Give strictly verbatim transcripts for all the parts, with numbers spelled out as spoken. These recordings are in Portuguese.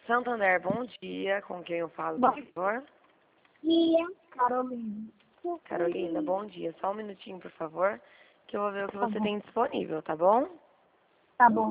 Santander, bom dia. Com quem eu falo, Bom por favor? dia, Carolina. Carolina, bom dia. Só um minutinho, por favor, que eu vou ver o que Tá você bom. tem disponível, tá bom? Tá bom.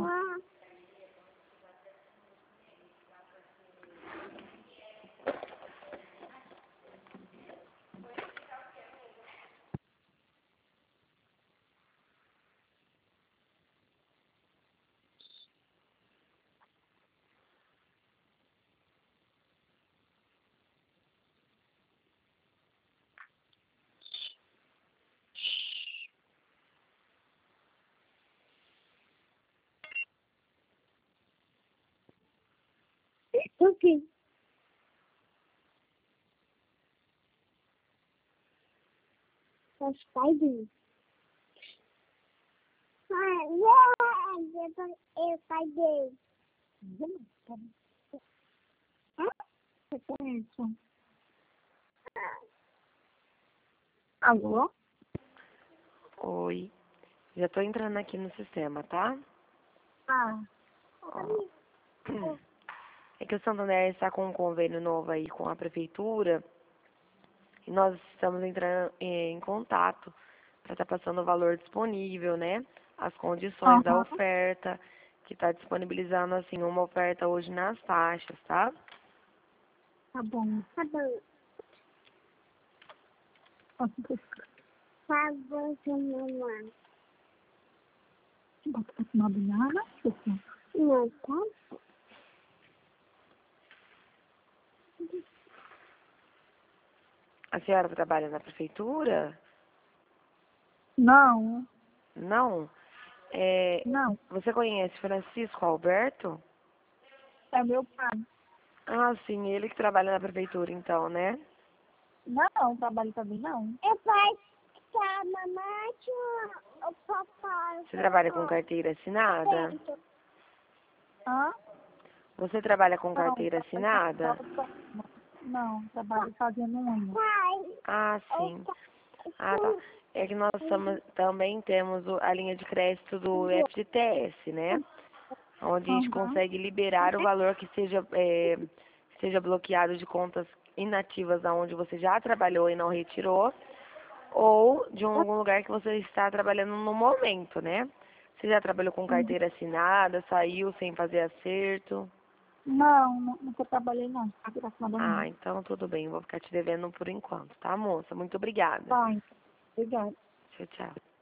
O quê? Os pais dele. Ah, é o pai dele. Hã? Você conhece? Alô? Oi. Já tô entrando aqui no sistema, tá? Ah, Ó, é que o Santander está com um convênio novo aí com a prefeitura e nós estamos entrando em contato para estar passando o valor disponível, né? As condições da aham. oferta, que está disponibilizando, assim, uma oferta hoje nas taxas, tá? Tá bom. Tá bom. Tá bom, mamãe. Bota pra tomar banana, Xuxa? Não, tá? A senhora trabalha na prefeitura? Não, Não? É, não. você conhece Francisco Alberto? É meu pai. Ah, sim, ele que trabalha na prefeitura, então, né? Não, trabalho também não. É pai que a mamãe o papai. Você trabalha com carteira assinada? Hã? Você trabalha com Não, carteira trabalho assinada? só- não, trabalho fazendo unha. Ah, sim. Ah, tá. É que nós tamo- também temos o- a linha de crédito do F G T S, né? Onde a gente Aham. consegue liberar o valor que seja, é, seja bloqueado de contas inativas aonde você já trabalhou e não retirou, ou de algum lugar que você está trabalhando no momento, né? Você já trabalhou com Uhum. carteira assinada, saiu sem fazer acerto? Não, nu- nunca trabalhei não. Graças a Deus. Ah, então tudo bem, vou ficar te devendo por enquanto, tá, moça? Muito obrigada. Tá, obrigada. Tchau, tchau.